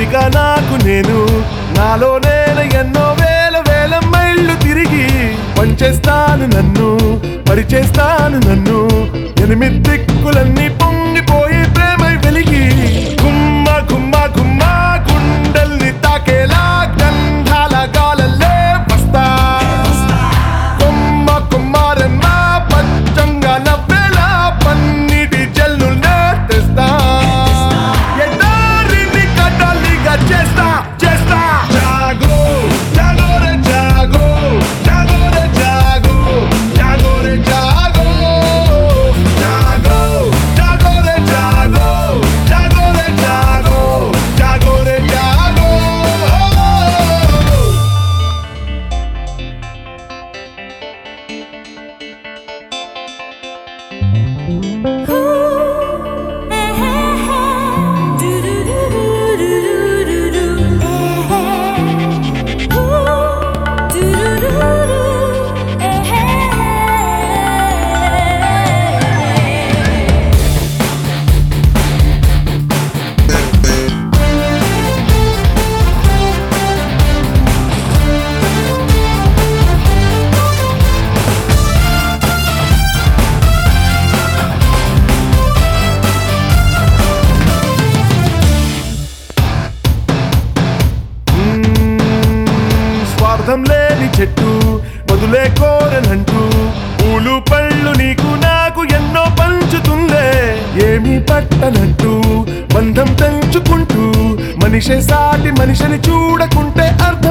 ప్రేమిక నాకు నేను నాలో నేను ఎన్నో వేల వేల మైళ్ళు తిరిగి పంచేస్తాను నన్ను పరిచేస్తాను నన్ను ఎనిమిది దిక్కులన్నీ పొంగిపోయి ప్రేమై వెలిగి గుమ్మ గుమ్మ గుమ్మ గుండెల్ని తాకేలా గంధాల గాలల్లే వస్తా కొమ్మ కొమ్మారన్న పచ్చంగా నవ్వేలా పన్నిటి జల్లుల్నే తెస్తా ఎడారిని కడలిగా చేస్తా చేస్తా జాగో జాగో రే జాగో జాగో రే జాగో జాగో రే జాగో జాగో జాగో రే జాగో జాగో రే జాగో జాగో రే జాగో స్వార్థం లేని చెట్టు వదులే కోరనంటూ పూలు పళ్ళు నీకు నాకు ఎన్నో పంచుతుందే ఏమీ పట్టనట్టు బంధం తెంచుకుంటూ మనిషే సాటి మనిషిని చూడకుంటే అర్థం